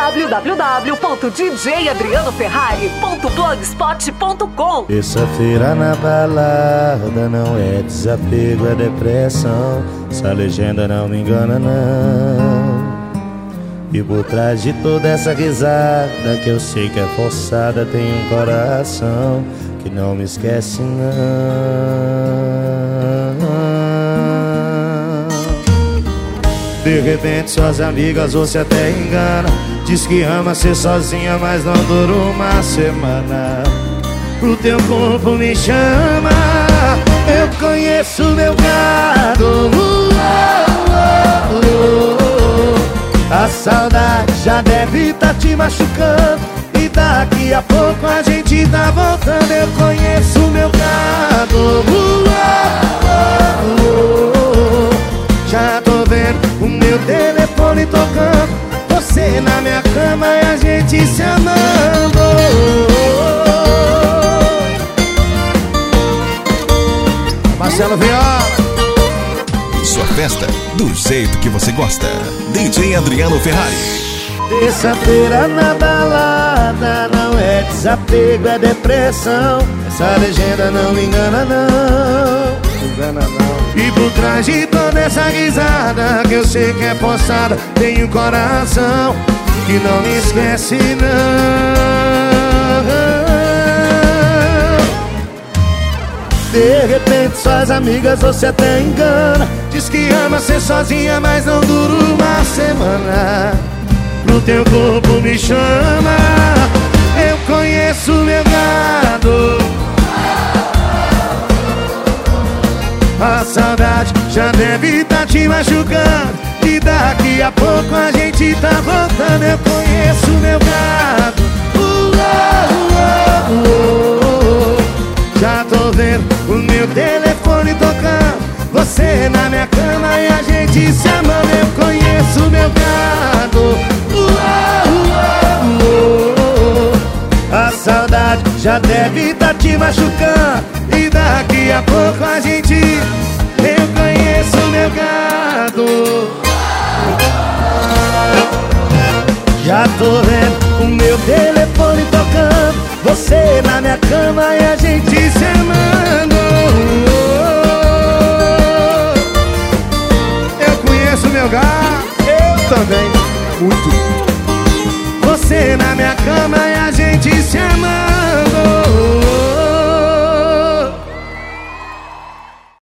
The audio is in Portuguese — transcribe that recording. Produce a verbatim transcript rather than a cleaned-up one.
w w w ponto d j adriano ferrari ponto blogspot ponto com. Terça-feira na balada não é desapego, é depressão. Essa legenda não me engana não. E por trás de toda essa risada que eu sei que é forçada, tem um coração que não me esquece não. De repente suas amigas você até engana, diz que ama ser sozinha, mas não dura uma semana. O teu corpo me chama, eu conheço meu gado. A saudade já deve tá te machucando, e daqui a pouco a gente tá voltando. Eu conheço meu gado. Já tô vendo o meu telefone tocando, você na minha cama e a gente se amando. Marcelo Viola. Sua festa do jeito que você gosta. D J Adriano Ferrari. Terça-feira na balada não é desapego, é depressão. Essa legenda não me engana não. Engana não. E por trás de toda essa risada que eu sei que é forçada, tem um coração que não me esquece não. De repente suas amigas você até engana, diz que ama ser sozinha, mas não dura uma semana. Pro teu corpo me chama, eu conheço meu gado. A saudade já deve tá te machucando, e daqui a pouco a gente tá voltando. Eu conheço meu gado. uh, uh, uh, uh, uh. Já tô vendo o meu telefone tocando, você na minha cama e a gente se amando. Eu conheço meu gado. uh, uh, uh, uh. A saudade já deve tá te machucando, e daqui a pouco a gente... Eu conheço meu gado. Já tô vendo o meu telefone tocando, você na minha cama e a gente se amando. Eu conheço meu gado. Eu também, muito. Você na minha cama e a gente